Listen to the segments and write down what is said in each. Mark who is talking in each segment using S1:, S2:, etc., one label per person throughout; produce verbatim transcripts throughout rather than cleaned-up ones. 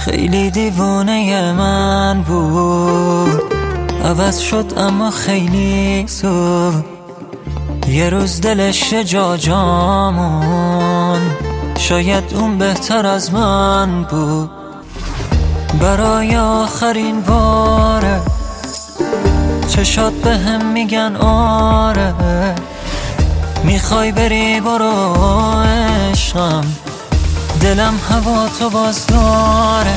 S1: خیلی دیوانه من بود، عوض شد اما خیلی زود. یه روز دلش جا جامون، شاید اون بهتر از من بود. برای آخرین باره چشات به هم میگن آره، میخوای بری برو عشقم، دلم هوا تو باز داره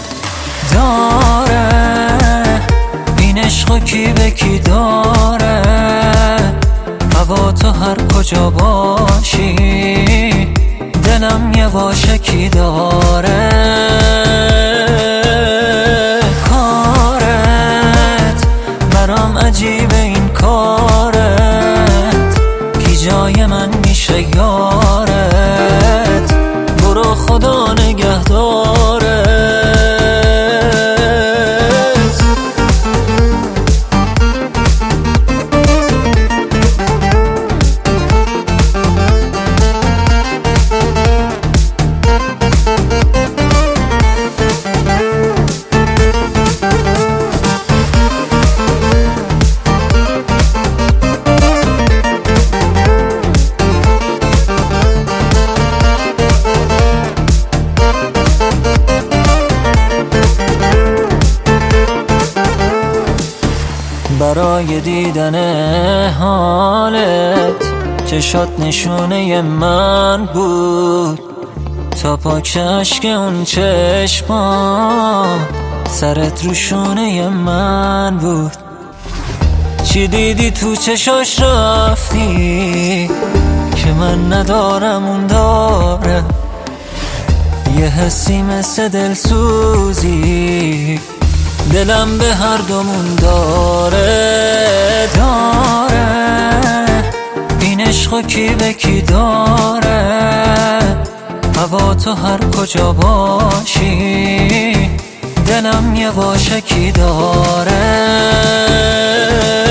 S1: داره. این عشقو کی به کی داره، هوا تو هر کجا باشی، دلم یواشکی داره. کارت برام عجیبه، این کارت کی جای من میشه یارت، برو خدا نگهدارت. برای دیدن حالت چشات نشونه من بود، تا پاک اشک اون چشما سرت رو شونه من بود. چی دیدی تو چشاش رفتی که من ندارم اون داره، یه حسی مثل دلسوزی دلم به هر دومون داره داره. این عشقو کی به کی داره، هوا تو هر کجا باشی، دلم یواشکی داره.